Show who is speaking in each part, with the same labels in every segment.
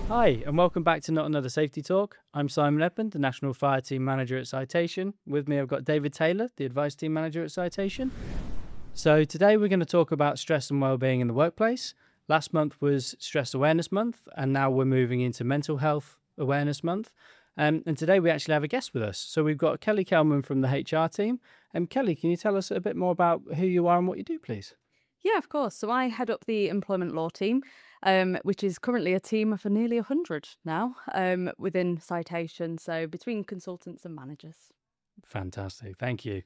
Speaker 1: Hi, and welcome back to Not Another Safety Talk. I'm Simon Edmund, the National Fire Team Manager at Citation. With me, I've got David Taylor, the Advice Team Manager at Citation. So today we're going to talk about stress and wellbeing in the workplace. Last month was Stress Awareness Month, and now we're moving into Mental Health Awareness Month. And today we actually have a guest with us. So we've got Kelly Kelman from the HR team. Kelly, can you tell us a bit more about who you are and what you do, please?
Speaker 2: Yeah, of course. So I head up the employment law team, which is currently a team of nearly 100 now within Citation, so between consultants and managers.
Speaker 1: Fantastic. Thank you.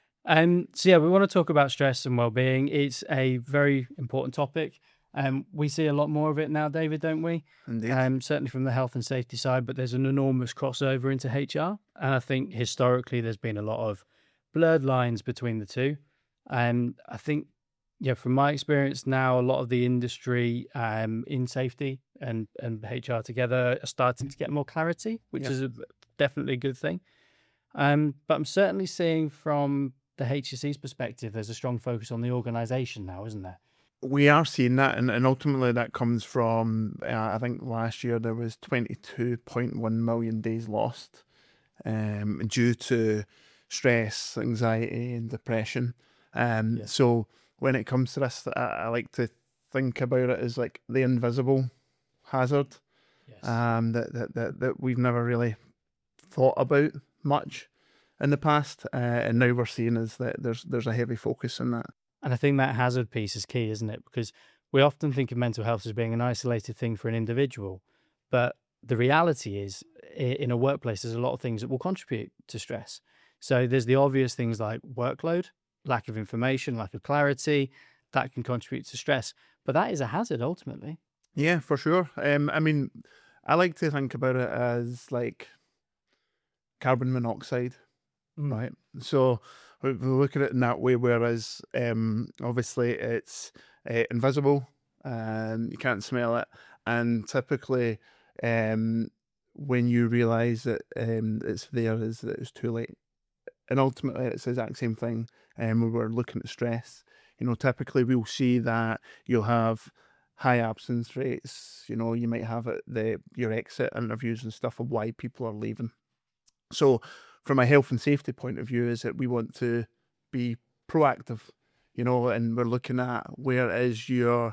Speaker 1: So we want to talk about stress and well-being. It's a very important topic. We see a lot more of it now, David, don't we?
Speaker 3: Indeed.
Speaker 1: Certainly from the health and safety side, but there's an enormous crossover into HR. And I think historically there's been a lot of blurred lines between the two. And I think, from my experience now, a lot of the industry in safety and HR together are starting to get more clarity, which is definitely a good thing. But I'm certainly seeing from the HSE's perspective, there's a strong focus on the organisation now, isn't there?
Speaker 3: We are seeing that, and ultimately that comes from, I think last year there was 22.1 million days lost due to stress, anxiety and depression. So when it comes to this, I like to think about it as like the invisible hazard that we've never really thought about much in the past, and now we're seeing is that there's a heavy focus on that.
Speaker 1: And I think that hazard piece is key, isn't it? Because we often think of mental health as being an isolated thing for an individual, but the reality is in a workplace, there's a lot of things that will contribute to stress. So there's the obvious things like workload, lack of information, lack of clarity, that can contribute to stress. But that is a hazard ultimately.
Speaker 3: Yeah, for sure. I mean, I like to think about it as like carbon monoxide, right? So we look at it in that way, whereas obviously it's invisible and you can't smell it. And typically when you realise that it's there, is that it's too late. And ultimately it's the exact same thing when we're looking at stress. Typically we'll see that you'll have high absence rates. You might have your exit interviews and stuff of why people are leaving. So from a health and safety point of view, is that we want to be proactive, and we're looking at where is your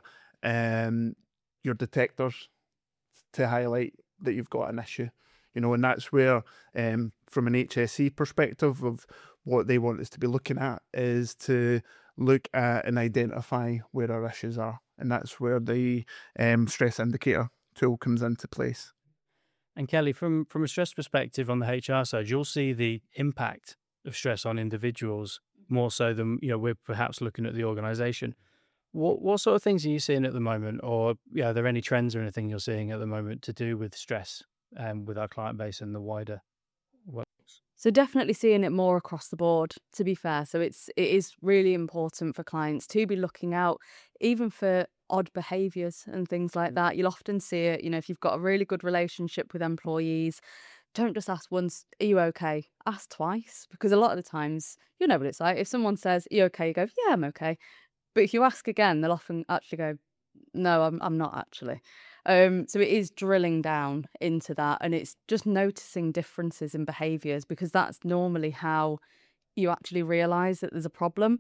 Speaker 3: detectors to highlight that you've got an issue, and that's where from an HSE perspective of what they want us to be looking at is to look at and identify where our issues are, and that's where the stress indicator tool comes into place.
Speaker 1: And Kelly, from a stress perspective on the HR side, you'll see the impact of stress on individuals more so than we're perhaps looking at the organisation. What sort of things are you seeing at the moment, or are there any trends or anything you're seeing at the moment to do with stress with our client base and the wider workforce?
Speaker 2: So definitely seeing it more across the board, to be fair. So it is really important for clients to be looking out, even for odd behaviours and things like that. You'll often see it, if you've got a really good relationship with employees, don't just ask once, are you okay? Ask twice, because a lot of the times, you know what it's like. If someone says, are you okay? You go, yeah, I'm okay. But if you ask again, they'll often actually go, no, I'm not actually. So it is drilling down into that, and it's just noticing differences in behaviours, because that's normally how you actually realise that there's a problem.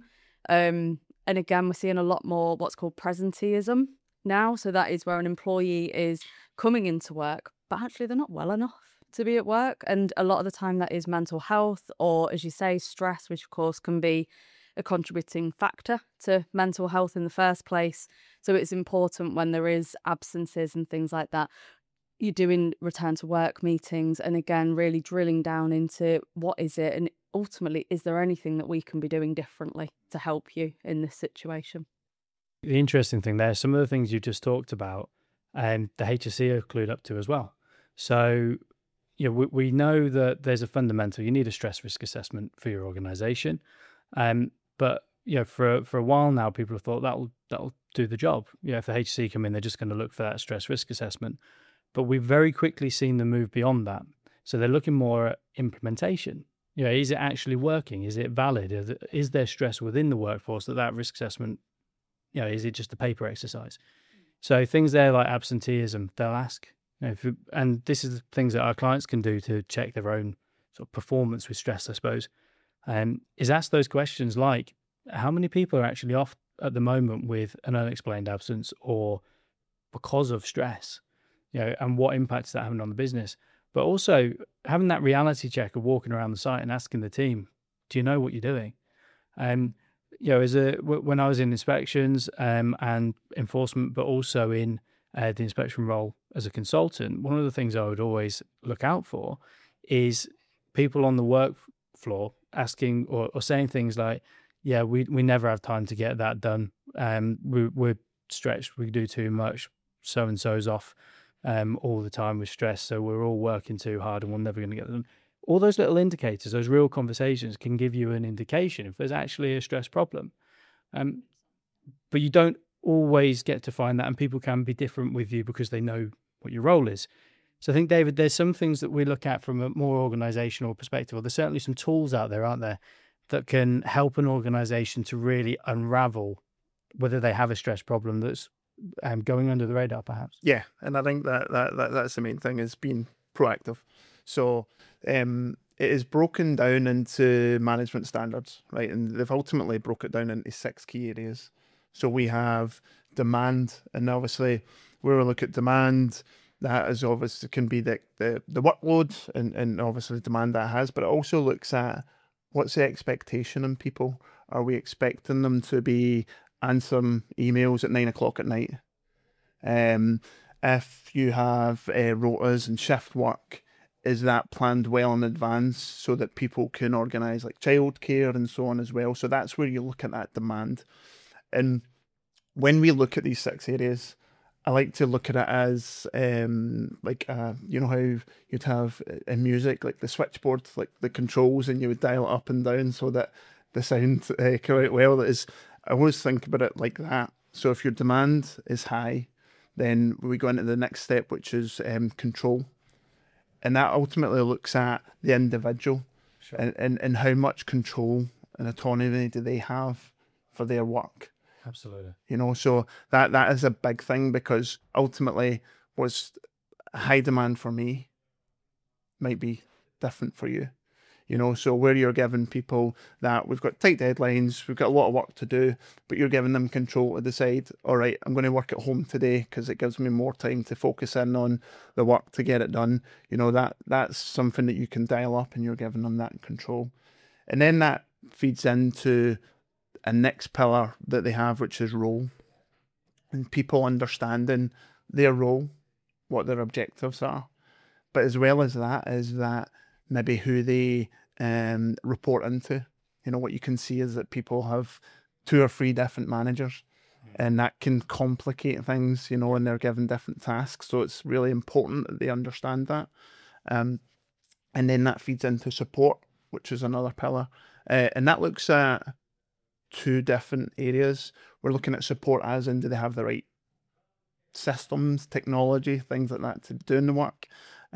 Speaker 2: And again, we're seeing a lot more what's called presenteeism now. So that is where an employee is coming into work, but actually they're not well enough to be at work. And a lot of the time that is mental health, or as you say, stress, which of course can be a contributing factor to mental health in the first place. So it's important when there is absences and things like that, you're doing return to work meetings, and again, really drilling down into what is it, and ultimately, is there anything that we can be doing differently to help you in this situation?
Speaker 1: The interesting thing there, some of the things you just talked about, the HSE are clued up to as well. So, we know that there's a fundamental, you need a stress risk assessment for your organisation. But for a while now, people have thought that'll do the job. If the HSE come in, they're just going to look for that stress risk assessment. But we've very quickly seen them move beyond that. So they're looking more at implementation. Is it actually working? Is it valid? Is there stress within the workforce that risk assessment, is it just a paper exercise? So things there like absenteeism, they'll ask, And this is the things that our clients can do to check their own sort of performance with stress, I suppose, is ask those questions like, how many people are actually off at the moment with an unexplained absence or because of stress, and what impact is that having on the business? But also having that reality check of walking around the site and asking the team, do you know what you're doing? When I was in inspections and enforcement, but also in the inspection role as a consultant, one of the things I would always look out for is people on the work floor asking or saying things like, yeah, we never have time to get that done. We're stretched, we do too much, so-and-so's off all the time with stress, so we're all working too hard and we're never going to get them. All those little indicators, those real conversations can give you an indication if there's actually a stress problem. But you don't always get to find that, and people can be different with you because they know what your role is. So I think, David, there's some things that we look at from a more organizational perspective, or there's certainly some tools out there, aren't there, that can help an organization to really unravel whether they have a stress problem that's going under the radar, perhaps.
Speaker 3: Yeah, and I think that's the main thing, is being proactive. So it is broken down into management standards, right? And they've ultimately broke it down into 6 key areas. So we have demand, and obviously where we look at demand, that is obviously can be the workload and obviously the demand that has, but it also looks at what's the expectation in people. Are we expecting them to be answering emails at 9 o'clock at night? If you have rotas and shift work, is that planned well in advance so that people can organise like childcare and so on as well? So that's where you look at that demand. And when we look at these 6 areas, I like to look at it as how you'd have in music, like the switchboard, like the controls, and you would dial it up and down so that the sound came out well. I always think about it like that. So if your demand is high, then we go into the next step, which is control. And that ultimately looks at the individual.
Speaker 1: Sure.
Speaker 3: and how much control and autonomy do they have for their work.
Speaker 1: Absolutely.
Speaker 3: So that is a big thing, because ultimately what's high demand for me might be different for you. So where you're giving people that we've got tight deadlines, we've got a lot of work to do, but you're giving them control to decide, all right, I'm going to work at home today because it gives me more time to focus in on the work to get it done. That's something that you can dial up, and you're giving them that control. And then that feeds into a next pillar that they have, which is role, and people understanding their role, what their objectives are. But as well as that is that maybe who they report into. What you can see is that people have 2 or 3 different managers, and that can complicate things, and they're given different tasks. So it's really important that they understand that. And then that feeds into support, which is another pillar. And that looks at 2 different areas. We're looking at support as in, do they have the right systems, technology, things like that to do the work.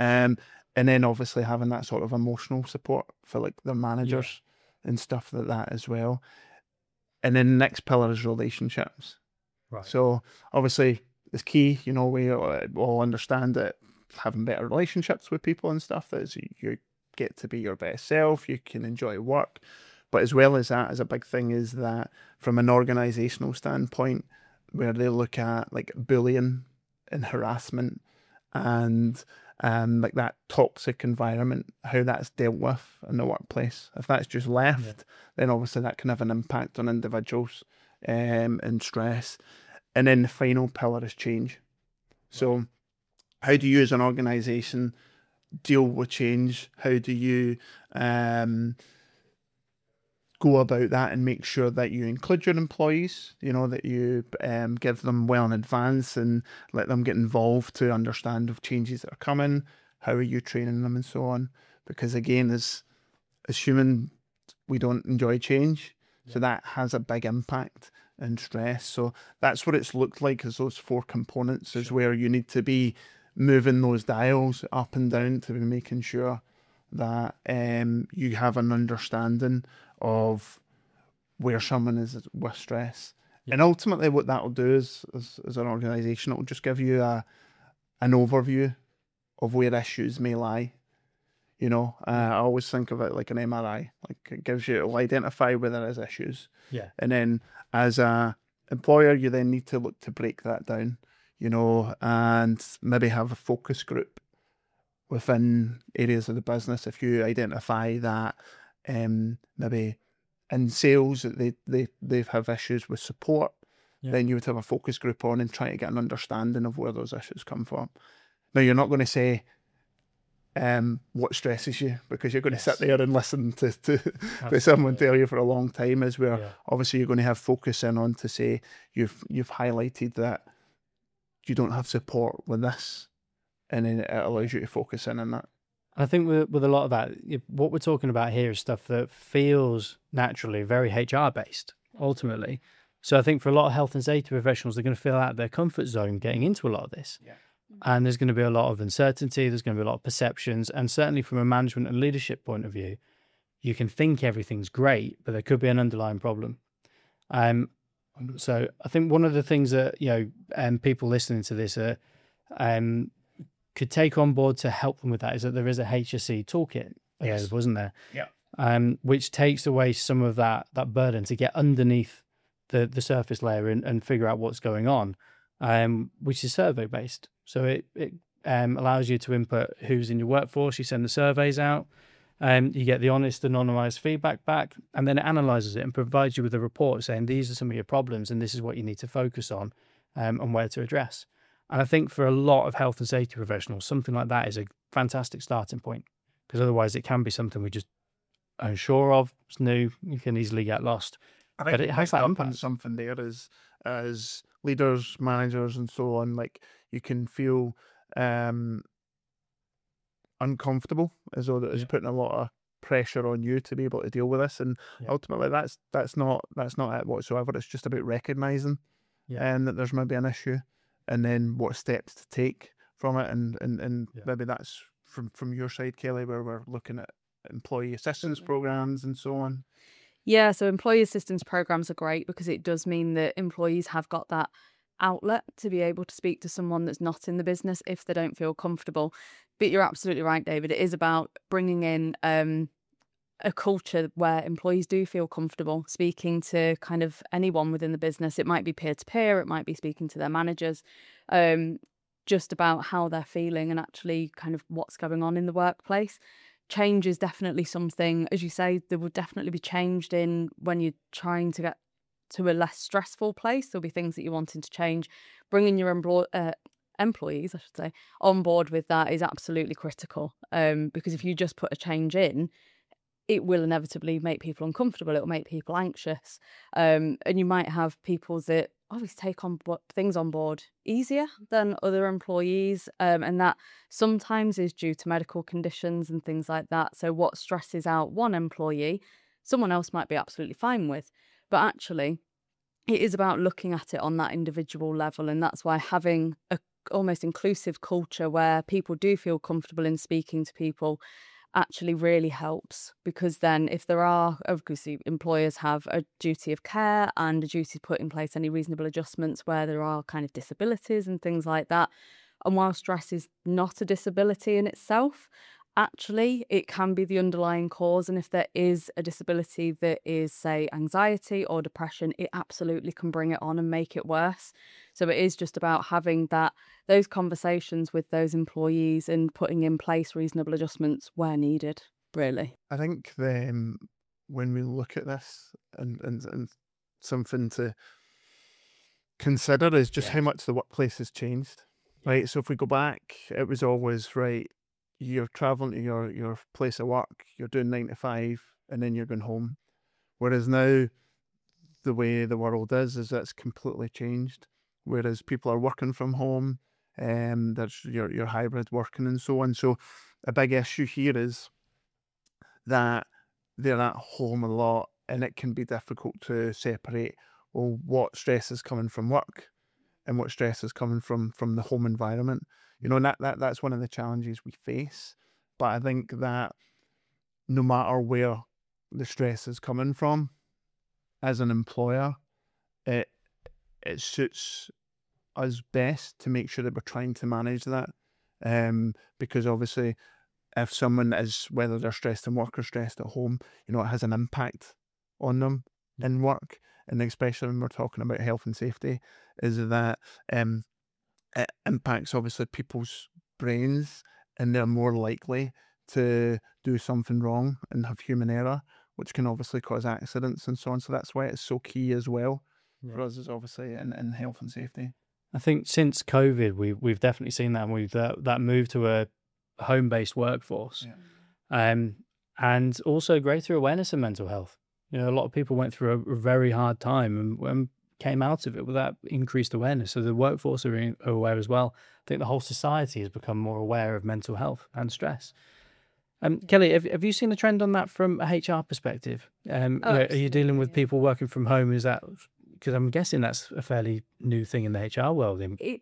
Speaker 3: And then obviously having that sort of emotional support for like their managers and stuff like that as well. And then the next pillar is relationships.
Speaker 1: Right.
Speaker 3: So obviously it's key, we all understand that having better relationships with people and stuff, that is, you get to be your best self, you can enjoy work. But as well as that, is a big thing, is that from an organisational standpoint, where they look at like bullying and harassment and like that toxic environment, how that's dealt with in the workplace. If that's just left, then obviously that can have an impact on individuals and stress. And then the final pillar is change. So how do you as an organisation deal with change? How do you go about that and make sure that you include your employees, that you give them well in advance and let them get involved to understand of changes that are coming? How are you training them and so on? Because again, as human, we don't enjoy change. So that has a big impact and stress. So that's what it's looked like, as those 4 components is where you need to be moving those dials up and down to be making sure that you have an understanding of where someone is with stress. And ultimately what that will do is, as an organisation, it will just give you an overview of where issues may lie. You know, I always think of it like an MRI. Like it gives you, it'll identify where there is issues.
Speaker 1: Yeah.
Speaker 3: And then as a employer, you then need to look to break that down, you know, and maybe have a focus group within areas of the business. If you identify that maybe in sales that they have issues with support, then you would have a focus group on and try to get an understanding of where those issues come from. Now, you're not going to say what stresses you, because you're going to sit there and listen to someone tell you for a long time, as where obviously you're going to have focus in on to say you've highlighted that you don't have support with this, and then it allows you to focus in on that.
Speaker 1: I think with a lot of that, what we're talking about here is stuff that feels naturally very HR based ultimately. So I think for a lot of health and safety professionals, they're going to feel out of their comfort zone getting into a lot of this. Yeah. And there's going to be a lot of uncertainty, there's going to be a lot of perceptions, and certainly from a management and leadership point of view, you can think everything's great, but there could be an underlying problem. So I think one of the things that, people listening to this could take on board to help them with that is that there is a HSE toolkit, wasn't there? Yeah. Which takes away some of that burden to get underneath the surface layer and figure out what's going on, which is survey based. So it allows you to input who's in your workforce. You send the surveys out, you get the honest, anonymized feedback back, and then it analyzes it and provides you with a report saying these are some of your problems and this is what you need to focus on and where to address. And I think for a lot of health and safety professionals, something like that is a fantastic starting point, because otherwise it can be something we just unsure of. It's new, you can easily get lost.
Speaker 3: I think
Speaker 1: but it has that impact.
Speaker 3: Something there as leaders, managers, and so on. Like, you can feel uncomfortable, as though that is putting a lot of pressure on you to be able to deal with this. And ultimately, that's not it whatsoever. It's just about recognizing that there's maybe an issue, and then what steps to take from it. And maybe that's from your side, Kelly, where we're looking at employee assistance programs and so on.
Speaker 2: Yeah, so employee assistance programs are great because it does mean that employees have got that outlet to be able to speak to someone that's not in the business if they don't feel comfortable. But you're absolutely right, David. It is about bringing in a culture where employees do feel comfortable speaking to kind of anyone within the business. It might be peer-to-peer, it might be speaking to their managers, just about how they're feeling and actually kind of what's going on in the workplace. Change is definitely something, as you say, there will definitely be changed in when you're trying to get to a less stressful place. There'll be things that you're wanting to change. Bringing your employees, I should say, on board with that is absolutely critical, because if you just put a change in, it will inevitably make people uncomfortable. It will make people anxious. And you might have people that obviously take on things on board easier than other employees. And that sometimes is due to medical conditions and things like that. So what stresses out one employee, someone else might be absolutely fine with. But actually, it is about looking at it on that individual level. And that's why having a almost inclusive culture where people do feel comfortable in speaking to people actually really helps, because then if there are, obviously employers have a duty of care and a duty to put in place any reasonable adjustments where there are kind of disabilities and things like that. And while stress is not a disability in itself, actually it can be the underlying cause. And if there is a disability that is, say, anxiety or depression, it absolutely can bring it on and make it worse. So it is just about having those conversations with those employees and putting in place reasonable adjustments where needed, really.
Speaker 3: I think when we look at this and something to consider is just how much the workplace has changed, right? So if we go back, it was always, right, you're traveling to your place of work, you're doing 9 to 5, and then you're going home. Whereas now, the way the world is that's completely changed. Whereas people are working from home, there's your hybrid working and so on. So a big issue here is that they're at home a lot, and it can be difficult to separate, well, what stress is coming from work and what stress is coming from the home environment. You know, and that's one of the challenges we face. But I think that no matter where the stress is coming from, as an employer, it suits us best to make sure that we're trying to manage that because obviously if someone is, whether they're stressed in work or stressed at home, you know, it has an impact on them in work. And especially when we're talking about health and safety, is that it impacts obviously people's brains, and they're more likely to do something wrong and have human error, which can obviously cause accidents and so on. So that's why it's so key as well for us, is obviously in health and safety.
Speaker 1: I think since COVID, we've definitely seen that, and we've that move to a home-based workforce, and also greater awareness of mental health. You know, a lot of people went through a very hard time and came out of it with that increased awareness. So the workforce are aware as well. I think the whole society has become more aware of mental health and stress. Kelly, have you seen a trend on that from a HR perspective? Are you dealing with people working from home? Is that, because I'm guessing that's a fairly new thing in the HR world?
Speaker 2: It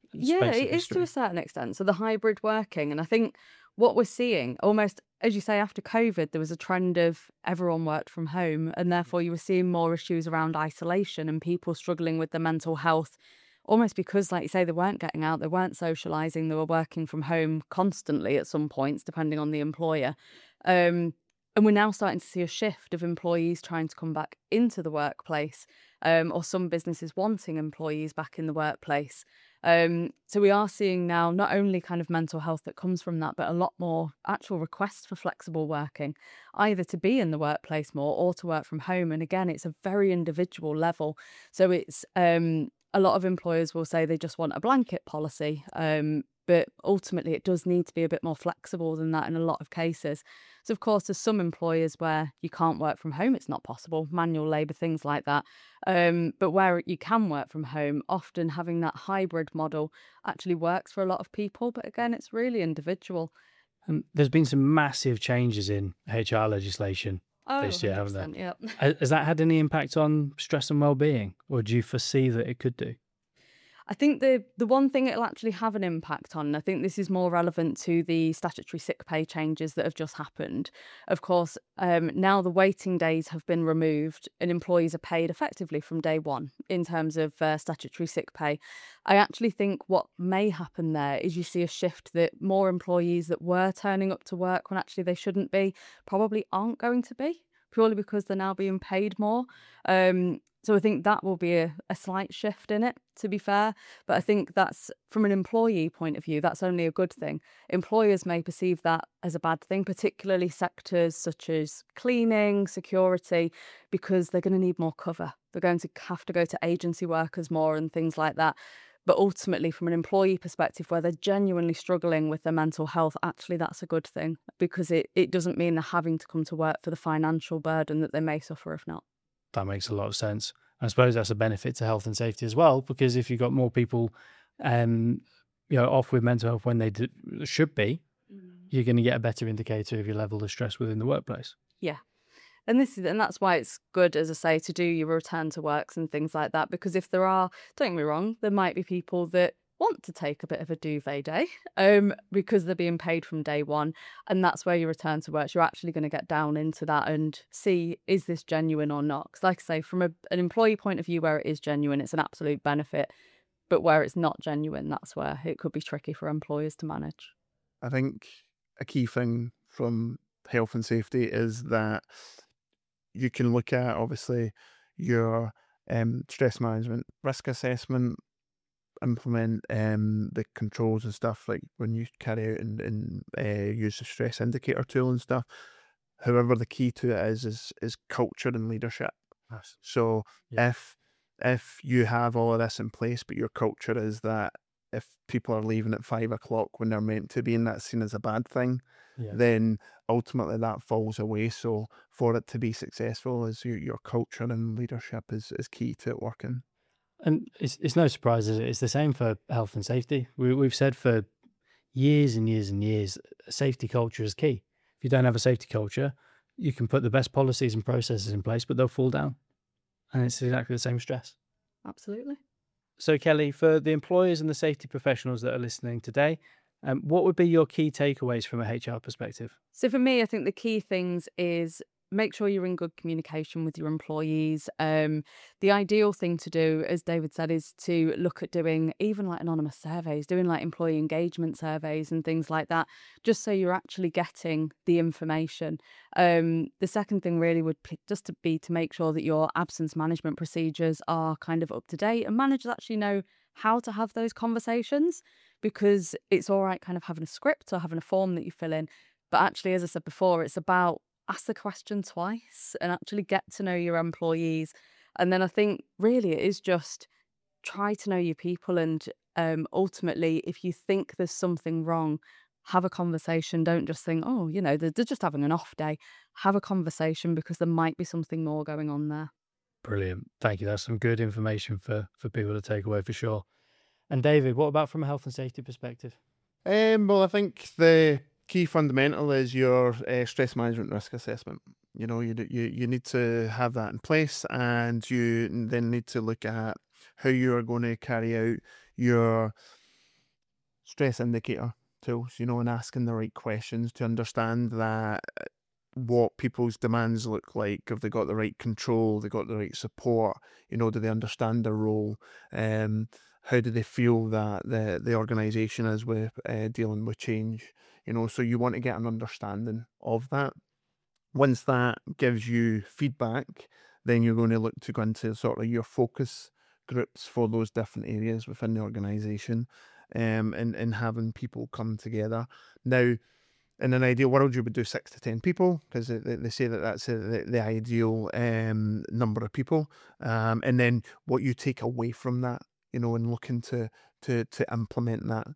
Speaker 2: is to a certain extent. So the hybrid working, and I think what we're seeing, almost as you say, after COVID, there was a trend of everyone worked from home, and therefore you were seeing more issues around isolation and people struggling with their mental health, almost because, like you say, they weren't getting out, they weren't socialising, they were working from home constantly at some points, depending on the employer. And we're now starting to see a shift of employees trying to come back into the workplace, or some businesses wanting employees back in the workplace. So we are seeing now not only kind of mental health that comes from that, but a lot more actual requests for flexible working, either to be in the workplace more or to work from home. And again, it's a very individual level. So it's a lot of employers will say they just want a blanket policy, but ultimately it does need to be a bit more flexible than that in a lot of cases. So of course, there's some employers where you can't work from home, it's not possible, manual labour, things like that. But where you can work from home, often having that hybrid model actually works for a lot of people. But again, it's really individual.
Speaker 1: There's been some massive changes in HR legislation this year, haven't there?
Speaker 2: Yep.
Speaker 1: Has that had any impact on stress and well-being, or do you foresee that it could do?
Speaker 2: I think the one thing it'll actually have an impact on, and I think this is more relevant to the statutory sick pay changes that have just happened. Of course, now the waiting days have been removed and employees are paid effectively from day one in terms of statutory sick pay. I actually think what may happen there is you see a shift that more employees that were turning up to work when actually they shouldn't be probably aren't going to be, purely because they're now being paid more. So I think that will be a slight shift in it, to be fair. But I think that's, from an employee point of view, that's only a good thing. Employers may perceive that as a bad thing, particularly sectors such as cleaning, security, because they're going to need more cover. They're going to have to go to agency workers more and things like that. But ultimately, from an employee perspective, where they're genuinely struggling with their mental health, actually that's a good thing, because it doesn't mean they're having to come to work for the financial burden that they may suffer if not.
Speaker 1: That makes a lot of sense. I suppose that's a benefit to health and safety as well, because if you've got more people, off with mental health when they should be, you're going to get a better indicator of your level of stress within the workplace.
Speaker 2: Yeah. And that's why it's good, as I say, to do your return to works and things like that, because if there are, don't get me wrong, there might be people that want to take a bit of a duvet day because they're being paid from day one, and that's where you return to work. You're actually going to get down into that and see, is this genuine or not? Because like I say, from an employee point of view, where it is genuine, it's an absolute benefit, but where it's not genuine, that's where it could be tricky for employers to manage.
Speaker 3: I think a key thing from health and safety is that you can look at, obviously, your stress management, risk assessment, implement the controls and stuff, like when you carry out and use the stress indicator tool and stuff. However, the key to it is culture and leadership.
Speaker 1: Yes.
Speaker 3: So if you have all of this in place, but your culture is that if people are leaving at 5 o'clock when they're meant to be, and that's seen as a bad thing, then ultimately that falls away. So for it to be successful, is your culture and leadership is key to it working.
Speaker 1: And it's no surprise, is it? It's the same for health and safety. We've said for years and years and years, safety culture is key. If you don't have a safety culture, you can put the best policies and processes in place, but they'll fall down. And it's exactly the same stress.
Speaker 2: Absolutely.
Speaker 1: So Kelly, for the employers and the safety professionals that are listening today, what would be your key takeaways from a HR perspective?
Speaker 2: So for me, I think the key things is make sure you're in good communication with your employees. The ideal thing to do, as David said, is to look at doing even like anonymous surveys, doing like employee engagement surveys and things like that, just so you're actually getting the information. The second thing really would just to be to make sure that your absence management procedures are kind of up to date, and managers actually know how to have those conversations, because it's all right kind of having a script or having a form that you fill in. But actually, as I said before, it's about ask the question twice and actually get to know your employees. And then I think really it is just try to know your people. And ultimately, if you think there's something wrong, have a conversation. Don't just think, oh, they're just having an off day. Have a conversation, because there might be something more going on there.
Speaker 1: Brilliant. Thank you. That's some good information for people to take away for sure. And David, what about from a health and safety perspective?
Speaker 3: Well, I think the key fundamental is your stress management risk assessment. You need to have that in place, and you then need to look at how you are going to carry out your stress indicator tools, and asking the right questions to understand that what people's demands look like. Have they got the right control? They got the right support? Do they understand their role? How do they feel that the organisation is with dealing with change? So you want to get an understanding of that. Once that gives you feedback, then you're going to look to go into sort of your focus groups for those different areas within the organisation, and having people come together. Now, in an ideal world, you would do 6 to 10 people, because they say that that's the ideal number of people. And then what you take away from that, and looking to implement that,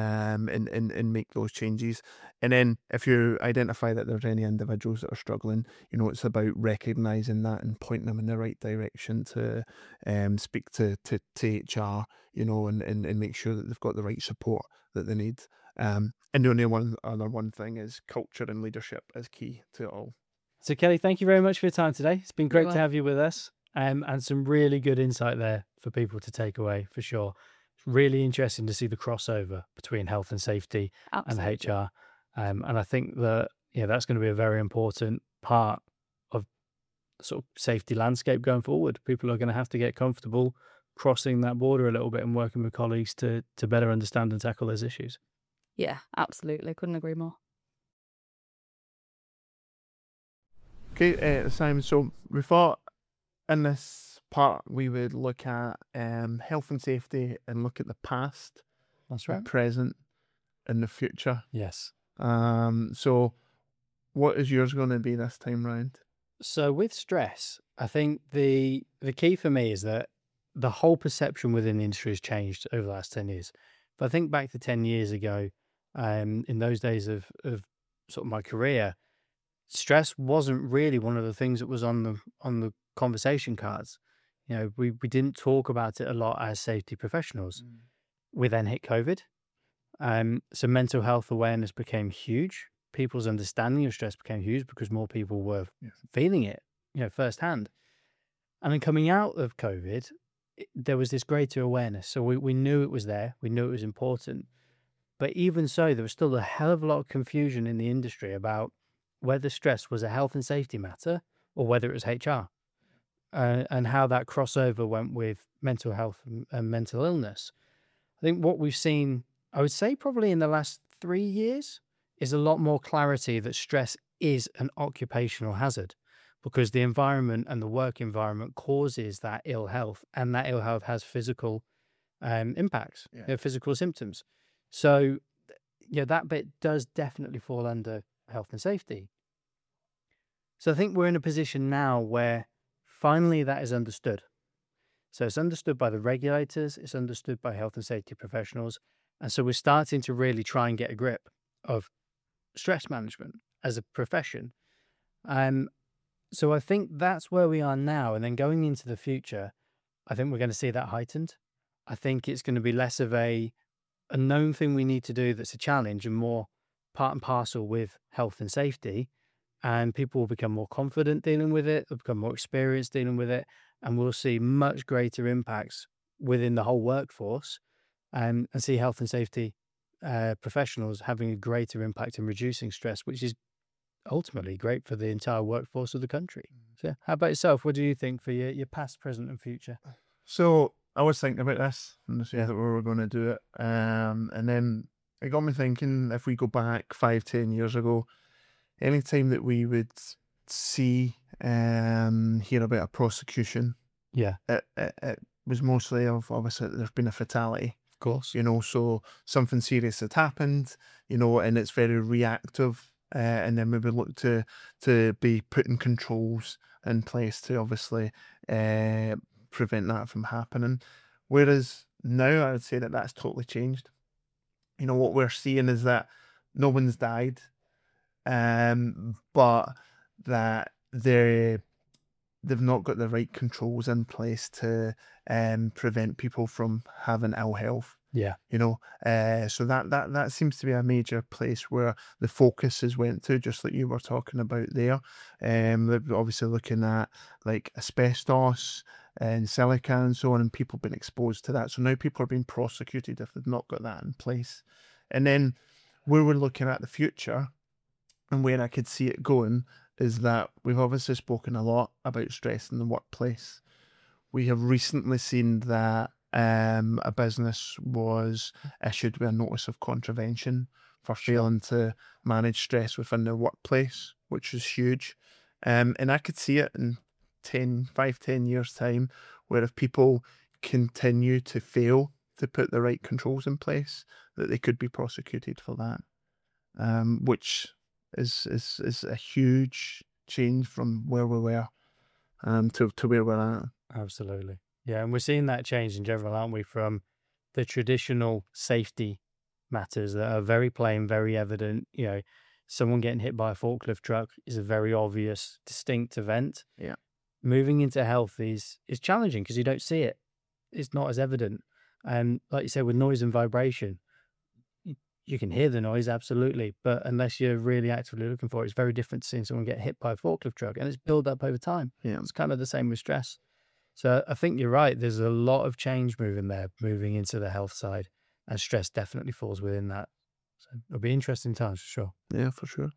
Speaker 3: and make those changes. And then if you identify that there's any individuals that are struggling, it's about recognising that and pointing them in the right direction to speak to HR, and make sure that they've got the right support that they need. And the only one thing is culture and leadership is key to it all.
Speaker 1: So Kelly, thank you very much for your time today. It's been great
Speaker 2: You're
Speaker 1: to have you with us, and some really good insight there for people to take away for sure. It's really interesting to see the crossover between health and safety
Speaker 2: Absolutely.
Speaker 1: and HR. And I think that that's going to be a very important part of the sort of safety landscape going forward. People are going to have to get comfortable crossing that border a little bit and working with colleagues to better understand and tackle those issues.
Speaker 2: Yeah, absolutely. Couldn't agree more.
Speaker 3: Okay, Simon, so we thought in this part we would look at health and safety and look at the past,
Speaker 1: That's
Speaker 3: the
Speaker 1: right.
Speaker 3: present, and the future.
Speaker 1: Yes.
Speaker 3: So what is yours going to be this time round?
Speaker 1: So with stress, I think the key for me is that the whole perception within the industry has changed over the last 10 years. If I think back to 10 years ago, in those days of sort of my career, stress wasn't really one of the things that was on the conversation cards. We didn't talk about it a lot as safety professionals. We then hit COVID. So mental health awareness became huge. People's understanding of stress became huge because more people were feeling it, firsthand. And then coming out of COVID, there was this greater awareness. So we knew it was there. We knew it was important. But even so, there was still a hell of a lot of confusion in the industry about whether stress was a health and safety matter or whether it was HR, and how that crossover went with mental health and mental illness. I think what we've seen, I would say probably in the last 3 years, is a lot more clarity that stress is an occupational hazard, because the environment and the work environment causes that ill health, and that ill health has physical impacts, physical symptoms. So, that bit does definitely fall under health and safety. So I think we're in a position now where finally that is understood. So it's understood by the regulators, it's understood by health and safety professionals. And so we're starting to really try and get a grip of stress management as a profession. So I think that's where we are now. And then going into the future, I think we're going to see that heightened. I think it's going to be less of a known thing we need to do that's a challenge, and more part and parcel with health and safety. And people will become more confident dealing with it, they'll become more experienced dealing with it, and we'll see much greater impacts within the whole workforce, and see health and safety professionals having a greater impact in reducing stress, which is ultimately great for the entire workforce of the country. So how about yourself? What do you think for your past, present and future?
Speaker 3: So I was thinking about this and the way that we were going to do it. And then it got me thinking, if we go back 5-10 years ago, any time that we would see, hear about a prosecution,
Speaker 1: Yeah,
Speaker 3: it was mostly of, obviously, there's been a fatality,
Speaker 1: of course.
Speaker 3: so something serious had happened, and it's very reactive. And then we would look to be putting controls in place to obviously prevent that from happening. Whereas now I would say that that's totally changed. What we're seeing is that no one's died, but that they've not got the right controls in place to prevent people from having ill health.
Speaker 1: Yeah.
Speaker 3: So that seems to be a major place where the focus has went to, just like you were talking about there. They're obviously looking at like asbestos and silica and so on, and people been exposed to that. So now people are being prosecuted if they've not got that in place. And then where we're looking at the future and where I could see it going is that we've obviously spoken a lot about stress in the workplace. We have recently seen that a business was issued with a notice of contravention for failing to manage stress within their workplace, which is huge. And I could see it in 5-10 years' time, where if people continue to fail to put the right controls in place, that they could be prosecuted for that, which is a huge change from where we were to where we're at.
Speaker 1: Absolutely. Yeah, and we're seeing that change in general, aren't we? From the traditional safety matters that are very plain, very evident. Someone getting hit by a forklift truck is a very obvious, distinct event.
Speaker 3: Yeah.
Speaker 1: Moving into health is challenging because you don't see it. It's not as evident. And like you said, with noise and vibration, you can hear the noise, absolutely. But unless you're really actively looking for it, it's very different to seeing someone get hit by a forklift truck. And it's built up over time.
Speaker 3: Yeah.
Speaker 1: It's kind of the same with stress. So I think you're right. There's a lot of change moving into the health side, and stress definitely falls within that. So it'll be interesting times for sure.
Speaker 3: Yeah, for sure.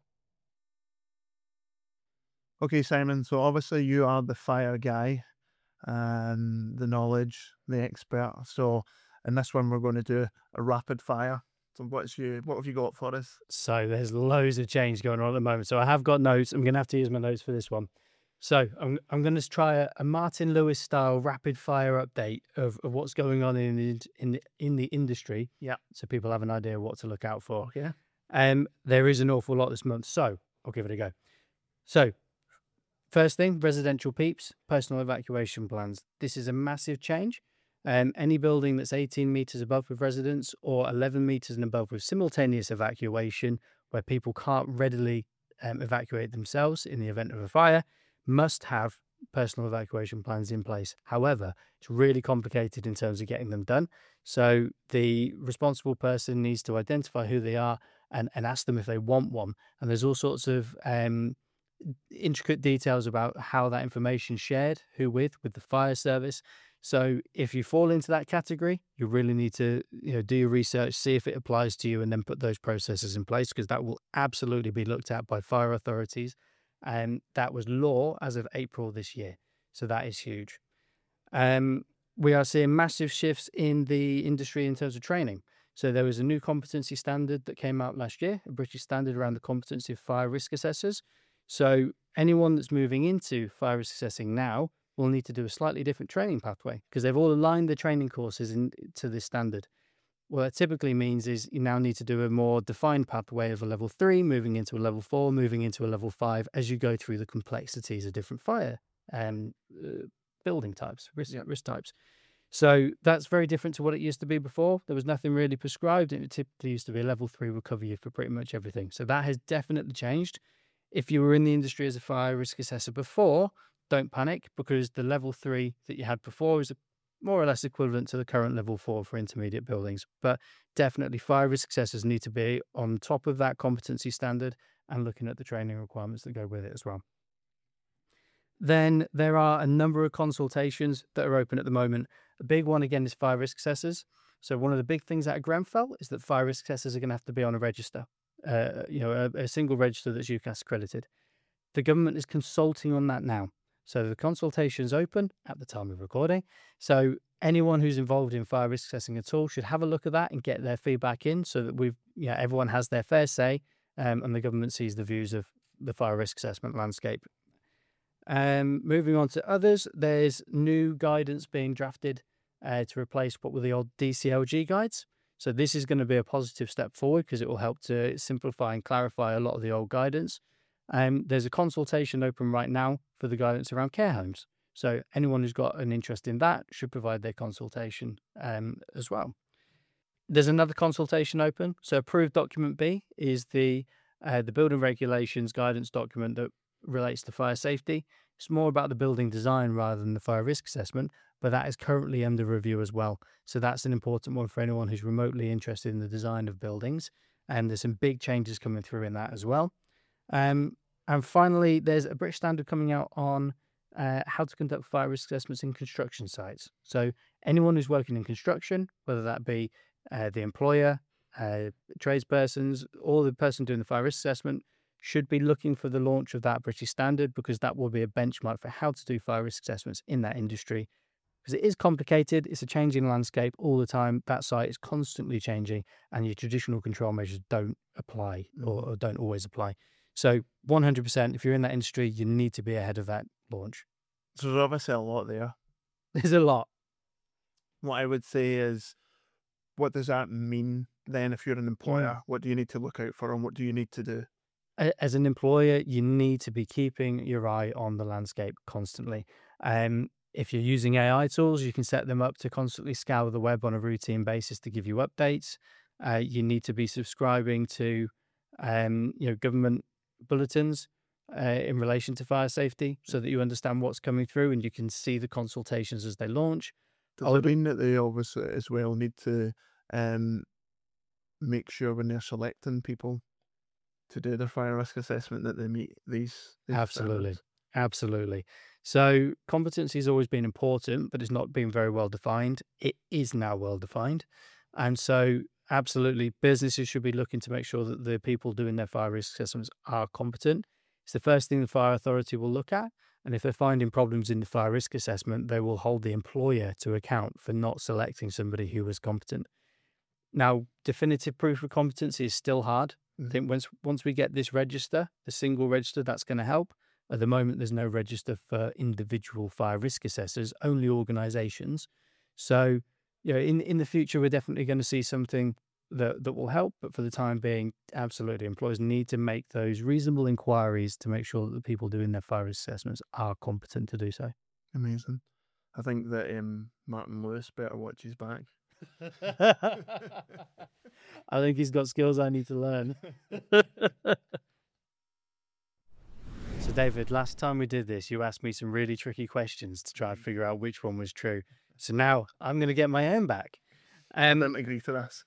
Speaker 3: Okay, Simon. So obviously you are the fire guy and the knowledge, the expert. So in this one, we're going to do a rapid fire. So what have you got for us?
Speaker 1: So there's loads of change going on at the moment. So I have got notes. I'm going to have to use my notes for this one. So I'm going to try a Martin Lewis style rapid fire update of what's going on in the industry.
Speaker 3: Yeah.
Speaker 1: So people have an idea what to look out for.
Speaker 3: Yeah.
Speaker 1: There is an awful lot this month, so I'll give it a go. So first thing, residential peeps, personal evacuation plans. This is a massive change. Any building that's 18 meters above with residents or 11 meters and above with simultaneous evacuation, where people can't readily evacuate themselves in the event of a fire, must have personal evacuation plans in place. However, it's really complicated in terms of getting them done. So the responsible person needs to identify who they are and ask them if they want one. And there's all sorts of intricate details about how that information is shared, who with the fire service. So if you fall into that category, you really need to do your research, see if it applies to you, and then put those processes in place, because that will absolutely be looked at by fire authorities. And that was law as of April this year. So that is huge. We are seeing massive shifts in the industry in terms of training. So there was a new competency standard that came out last year, a British standard around the competency of fire risk assessors. So anyone that's moving into fire risk assessing now will need to do a slightly different training pathway, because they've all aligned the training courses to this standard. What that typically means is you now need to do a more defined pathway of a level 3, moving into a level 4, moving into a level 5, as you go through the complexities of different fire building types, risk types. So that's very different to what it used to be before. There was nothing really prescribed. It typically used to be a level 3 will cover you for pretty much everything. So that has definitely changed. If you were in the industry as a fire risk assessor before, don't panic, because the level 3 that you had before is more or less equivalent to the current level 4 for intermediate buildings. But definitely fire risk assessors need to be on top of that competency standard and looking at the training requirements that go with it as well. Then there are a number of consultations that are open at the moment. A big one, again, is fire risk assessors. So one of the big things out of Grenfell is that fire risk assessors are going to have to be on a register. a single register that's UCAS accredited. The government is consulting on that now. So the consultation is open at the time of recording. So anyone who's involved in fire risk assessing at all should have a look at that and get their feedback in, so that everyone has their fair say, and the government sees the views of the fire risk assessment landscape. Moving on to others, there's new guidance being drafted to replace what were the old DCLG guides. So this is going to be a positive step forward because it will help to simplify and clarify a lot of the old guidance. There's a consultation open right now for the guidance around care homes. So anyone who's got an interest in that should provide their consultation as well. There's another consultation open. So approved document B is the building regulations guidance document that relates to fire safety. It's more about the building design rather than the fire risk assessment, but that is currently under review as well. So that's an important one for anyone who's remotely interested in the design of buildings. And there's some big changes coming through in that as well. And finally, there's a British standard coming out on how to conduct fire risk assessments in construction sites. So anyone who's working in construction, whether that be the employer, tradespersons, or the person doing the fire risk assessment, should be looking for the launch of that British standard, because that will be a benchmark for how to do fire risk assessments in that industry. Because it is complicated, it's a changing landscape all the time. That site is constantly changing, and your traditional control measures don't apply or don't always apply. So 100%, if you're in that industry, you need to be ahead of that launch.
Speaker 3: So there's obviously a lot there.
Speaker 1: There's a lot.
Speaker 3: What I would say is, what does that mean then if you're an employer? What do you need to look out for, and what do you need to do?
Speaker 1: As an employer, you need to be keeping your eye on the landscape constantly. If you're using AI tools, you can set them up to constantly scour the web on a routine basis to give you updates. You need to be subscribing to government bulletins in relation to fire safety, so that you understand what's coming through and you can see the consultations as they launch.
Speaker 3: Does it mean that they always as well need to make sure when they're selecting people to do their fire risk assessment that they meet these
Speaker 1: Absolutely.
Speaker 3: standards?
Speaker 1: Absolutely. So competency has always been important, but it's not been very well defined. It is now well defined. And so absolutely, businesses should be looking to make sure that the people doing their fire risk assessments are competent. It's the first thing the fire authority will look at. And if they're finding problems in the fire risk assessment, they will hold the employer to account for not selecting somebody who was competent. Now, definitive proof of competency is still hard. I think once we get this register, the single register, that's going to help. At the moment, there's no register for individual fire risk assessors, only organisations. So, in the future, we're definitely going to see something that will help. But for the time being, absolutely, employers need to make those reasonable inquiries to make sure that the people doing their fire risk assessments are competent to do so.
Speaker 3: Amazing. I think that Martin Lewis better watch his back.
Speaker 1: I think he's got skills I need to learn. So, David, last time we did this, you asked me some really tricky questions to try and figure out which one was true. So now I'm going to get my own back.
Speaker 3: I didn't agree to this.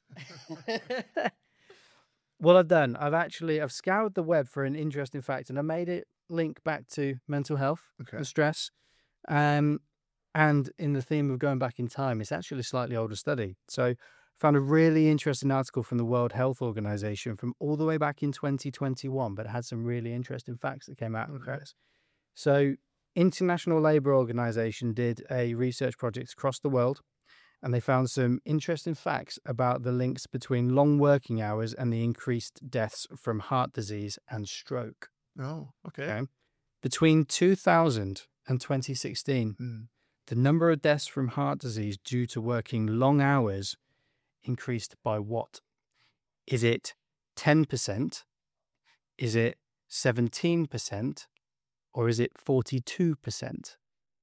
Speaker 1: What I've done, I've scoured the web for an interesting fact, and I made it link back to mental health and stress. And in the theme of going back in time, it's actually a slightly older study. So I found a really interesting article from the World Health Organization from all the way back in 2021, but it had some really interesting facts that came out of this. So International Labour Organization did a research project across the world, and they found some interesting facts about the links between long working hours and the increased deaths from heart disease and stroke.
Speaker 3: Oh, okay.
Speaker 1: Between 2000 and 2016, the number of deaths from heart disease due to working long hours increased by what? Is it 10%? Is it 17%? Or is it 42%?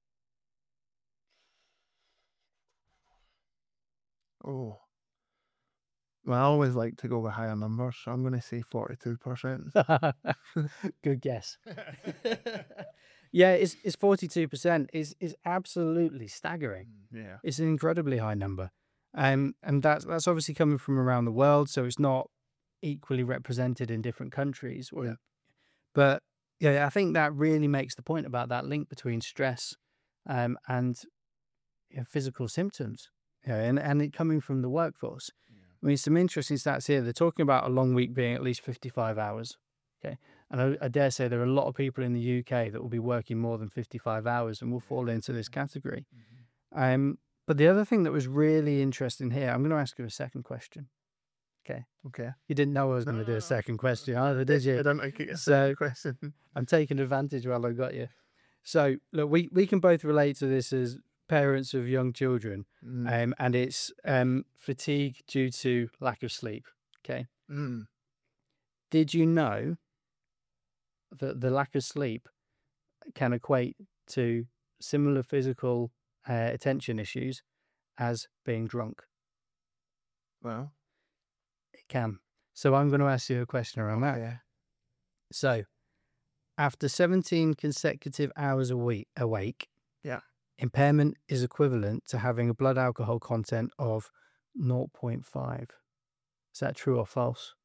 Speaker 3: Oh. Well, I always like to go with higher numbers, so I'm going to say 42%.
Speaker 1: Good guess. Yeah, it's 42%. Is absolutely staggering.
Speaker 3: Yeah.
Speaker 1: It's an incredibly high number. And that's obviously coming from around the world, so it's not equally represented in different countries. But yeah, I think that really makes the point about that link between stress and physical symptoms, and it coming from the workforce. I mean, some interesting stats here. They're talking about a long week being at least 55 hours. Okay. And I dare say there are a lot of people in the UK that will be working more than 55 hours and will fall into this category. But the other thing that was really interesting here, I'm going to ask you a second question. Okay.
Speaker 3: Okay.
Speaker 1: You didn't know I was going to do a second question either, did you?
Speaker 3: I don't like it.
Speaker 1: So
Speaker 3: Question.
Speaker 1: I'm taking advantage while I got you. So look, we can both relate to this as parents of young children, and it's fatigue due to lack of sleep. Okay. Did you know that the lack of sleep can equate to similar physical attention issues as being drunk?
Speaker 3: Well,
Speaker 1: it can. So I'm going to ask you a question around that.
Speaker 3: Yeah.
Speaker 1: So, after 17 consecutive hours awake, impairment is equivalent to having a blood alcohol content of 0.5. Is that true or false?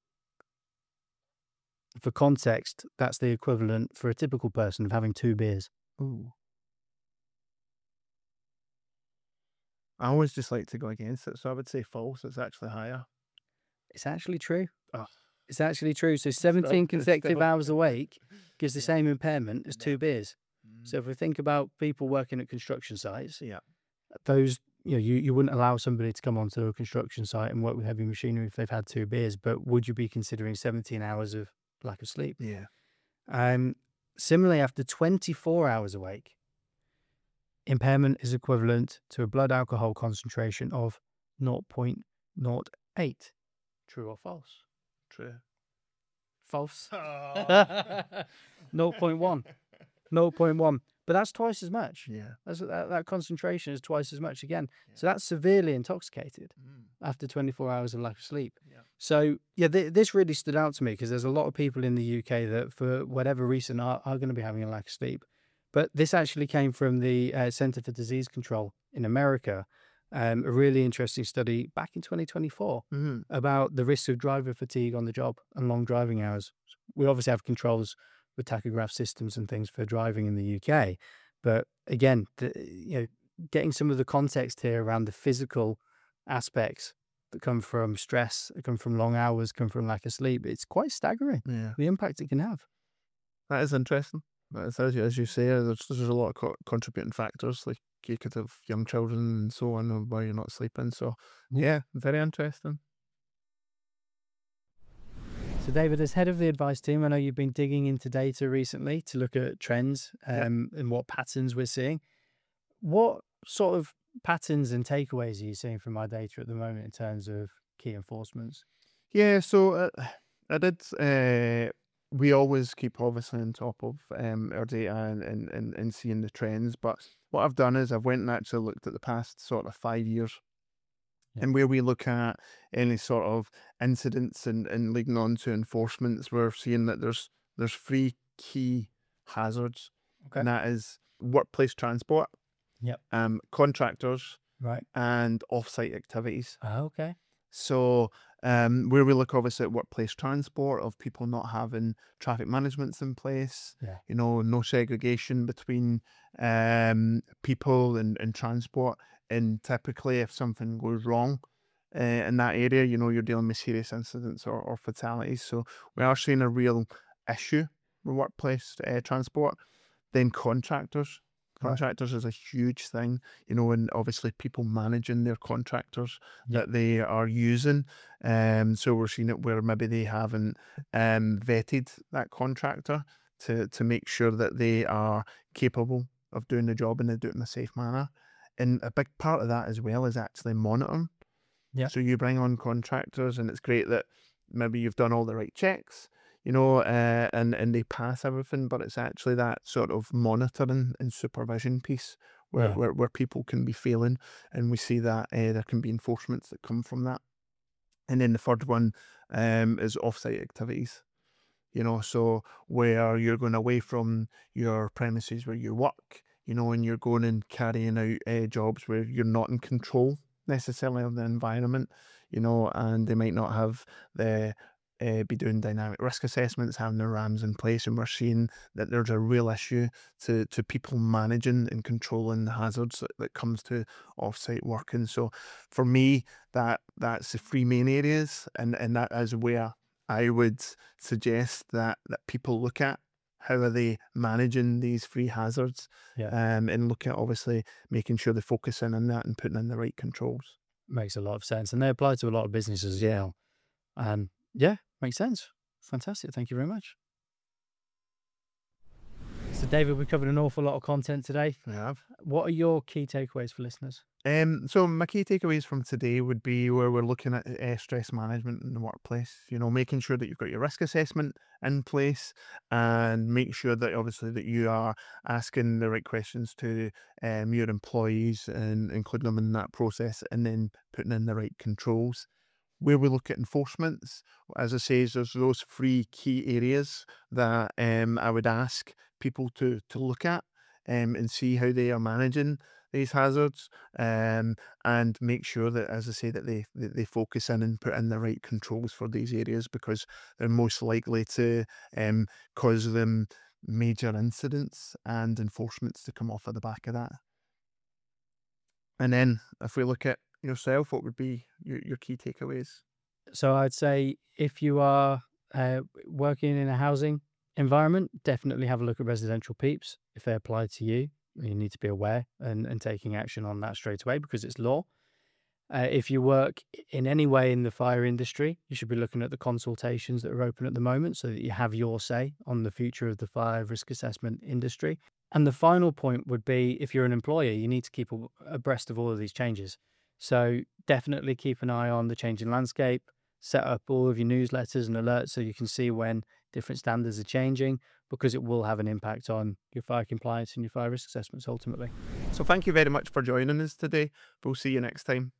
Speaker 1: For context, that's the equivalent for a typical person of having 2 beers.
Speaker 3: Ooh. I always just like to go against it, so I would say false. It's actually higher.
Speaker 1: It's actually true.
Speaker 3: Oh.
Speaker 1: It's actually true. So 17 consecutive hours awake gives the same impairment as 2 beers. So if we think about people working at construction sites, those, you wouldn't allow somebody to come onto a construction site and work with heavy machinery if they've had 2 beers, but would you be considering 17 hours of lack of sleep?
Speaker 3: Yeah.
Speaker 1: Similarly, after 24 hours awake, impairment is equivalent to a blood alcohol concentration of 0.08. True or false?
Speaker 3: True.
Speaker 1: False. 0.1. 0.1. But that's twice as much.
Speaker 3: Yeah.
Speaker 1: That concentration is twice as much again. So that's severely intoxicated after 24 hours of lack of sleep.
Speaker 3: Yeah.
Speaker 1: So, this really stood out to me because there's a lot of people in the UK that, for whatever reason, are going to be having a lack of sleep. But this actually came from the Center for Disease Control in America, a really interesting study back in 2024 about the risks of driver fatigue on the job and long driving hours. We obviously have controls with tachograph systems and things for driving in the UK. But again, getting some of the context here around the physical aspects that come from stress, that come from long hours, come from lack of sleep, it's quite staggering, the impact it can have.
Speaker 3: That is interesting. As you say, there's a lot of contributing factors, like you could have young children and so on while you're not sleeping. So, yeah, very interesting.
Speaker 1: So, David, as head of the advice team, I know you've been digging into data recently to look at trends and what patterns we're seeing. What sort of patterns and takeaways are you seeing from our data at the moment in terms of key enforcements?
Speaker 3: Yeah, so I did. We always keep obviously on top of our data and seeing the trends. But what I've done is I've went and actually looked at the past sort of 5 years. And where we look at any sort of incidents and leading on to enforcements, we're seeing that there's 3 key hazards.
Speaker 1: Okay.
Speaker 3: And that is workplace transport, contractors, and off-site activities.
Speaker 1: Okay.
Speaker 3: So where we look obviously at workplace transport, of people not having traffic managements in place, no segregation between people and transport. And typically if something goes wrong in that area, you're dealing with serious incidents or fatalities. So we are seeing a real issue with workplace transport. Then contractors. Contractors is a huge thing, and obviously people managing their contractors that they are using. So we're seeing it where maybe they haven't vetted that contractor to make sure that they are capable of doing the job and they do it in a safe manner. And a big part of that as well is actually monitoring. Yeah. So you bring on contractors and it's great that maybe you've done all the right checks, and they pass everything, but it's actually that sort of monitoring and supervision piece where people can be failing, and we see that there can be enforcements that come from that. And then the third one is off-site activities, so where you're going away from your premises where you work, and you're going and carrying out jobs where you're not in control necessarily of the environment, and they might not have the be doing dynamic risk assessments, having their RAMs in place, and we're seeing that there's a real issue to people managing and controlling the hazards that comes to off-site working. So for me, that's the three main areas, and that is where I would suggest that people look at how are they managing these three hazards, and look at obviously making sure they focus in on that and putting in the right controls.
Speaker 1: Makes a lot of sense, and they apply to a lot of businesses as well. And yeah, makes sense. Fantastic. Thank you very much. So, David, we covered an awful lot of content today.
Speaker 3: We have.
Speaker 1: What are your key takeaways for listeners?
Speaker 3: So my key takeaways from today would be where we're looking at stress management in the workplace. Making sure that you've got your risk assessment in place, and make sure that obviously that you are asking the right questions to your employees and including them in that process, and then putting in the right controls. Where we look at enforcements, as I say, there's those three key areas that I would ask people to look at and see how they are managing these hazards, and make sure that, as I say, that they focus in and put in the right controls for these areas, because they're most likely to cause them major incidents and enforcements to come off of the back of that. And then if we look at yourself, what would be your key takeaways?
Speaker 1: So I'd say if you are working in a housing environment, definitely have a look at residential PEEPs. If they apply to you, you need to be aware and taking action on that straight away, because it's law. If you work in any way in the fire industry, you should be looking at the consultations that are open at the moment so that you have your say on the future of the fire risk assessment industry. And the final point would be, if you're an employer, you need to keep abreast of all of these changes. So definitely keep an eye on the changing landscape, set up all of your newsletters and alerts so you can see when different standards are changing, because it will have an impact on your fire compliance and your fire risk assessments ultimately.
Speaker 3: So thank you very much for joining us today. We'll see you next time.